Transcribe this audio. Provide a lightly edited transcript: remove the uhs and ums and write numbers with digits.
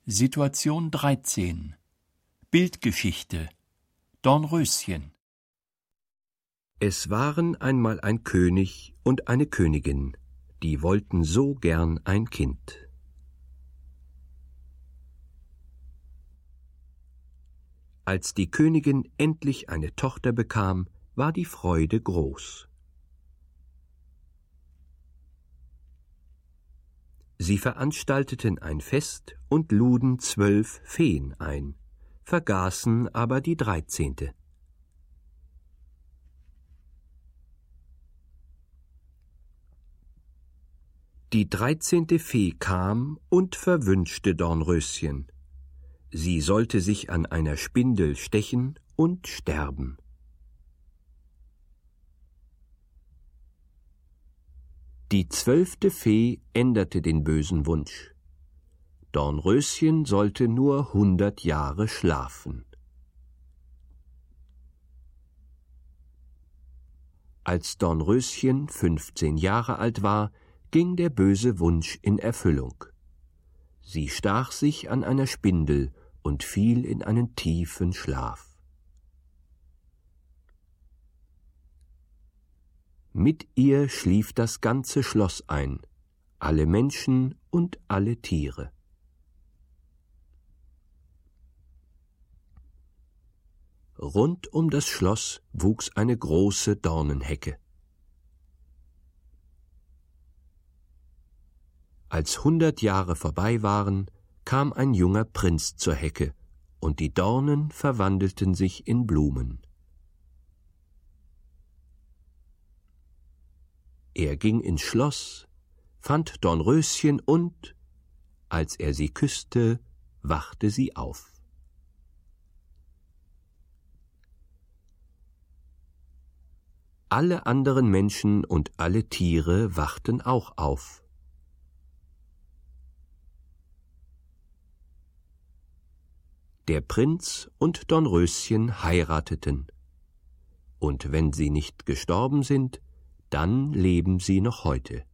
Situation 13 Bildgeschichte Dornröschen. Es waren einmal ein König und eine Königin, die wollten so gern ein Kind. Als die Königin endlich eine Tochter bekam, war die Freude groß. Sie veranstalteten ein Fest und luden 12 Feen ein, vergaßen aber die 13. Die 13. Fee kam und verwünschte Dornröschen. Sie sollte sich an einer Spindel stechen und sterben. Die 12. Fee änderte den bösen Wunsch. Dornröschen sollte nur 100 Jahre schlafen. Als Dornröschen 15 Jahre alt war, ging der böse Wunsch in Erfüllung. Sie stach sich an einer Spindel und fiel in einen tiefen Schlaf. Mit ihr schlief das ganze Schloss ein, alle Menschen und alle Tiere. Rund um das Schloss wuchs eine große Dornenhecke. Als 100 Jahre vorbei waren, kam ein junger Prinz zur Hecke, und die Dornen verwandelten sich in Blumen. Er ging ins Schloss, fand Dornröschen und, als er sie küsste, wachte sie auf. Alle anderen Menschen und alle Tiere wachten auch auf. Der Prinz und Dornröschen heirateten, und wenn sie nicht gestorben sind, dann leben sie noch heute.